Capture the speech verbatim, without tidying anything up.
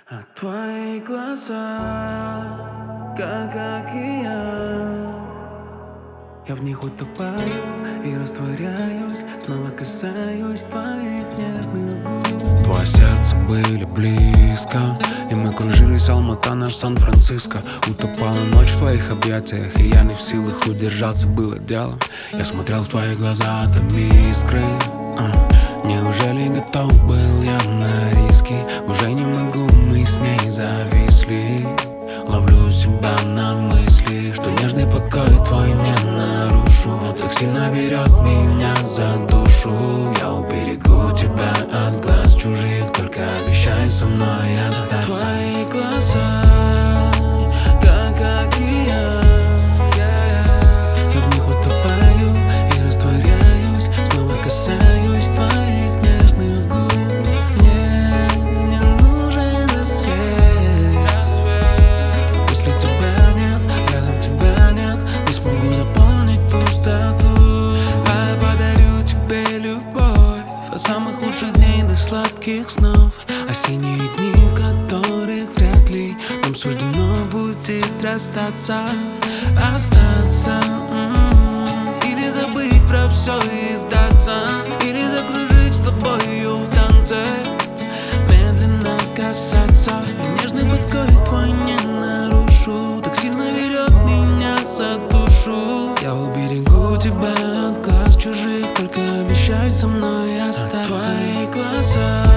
А твои глаза, как океан, я в них утопаю и растворяюсь, снова касаюсь твоих нежных губ. Твое сердце были близко, и мы кружились, Алмата, наш Сан-Франциско. Утопала ночь в твоих объятиях, и я не в силах удержаться, было делом. Я смотрел в твои глаза, там искры. а. Неужели готов был я на риски? Уже не могу, мы с ней зависли. Ловлю себя на мысли, что нежный покой твой не нарушу. Так сильно берет меня за душу. Я уберегу тебя от глаз чужих, только обещай со мной остаться. Твои глаза, как океан, я в них утопаю и растворяюсь, снова касаюсь твоих нежных губ. Мне не нужен рассвет, если тебя нет, рядом тебя нет, не смогу заполнить пустоту. А я подарю тебе любовь от самых лучших дней до сладких снов. Осенние дни, в которых вряд ли нам суждено будет расстаться, остаться. м-м-м. Или забыть про все и сдаться, или закружить с тобою в танце, медленно касаться. И нежный покой твой не нарушу, так сильно берет меня за душу. Я уберегу тебя от глаз чужих, только обещай со мной остаться. А твои глаза,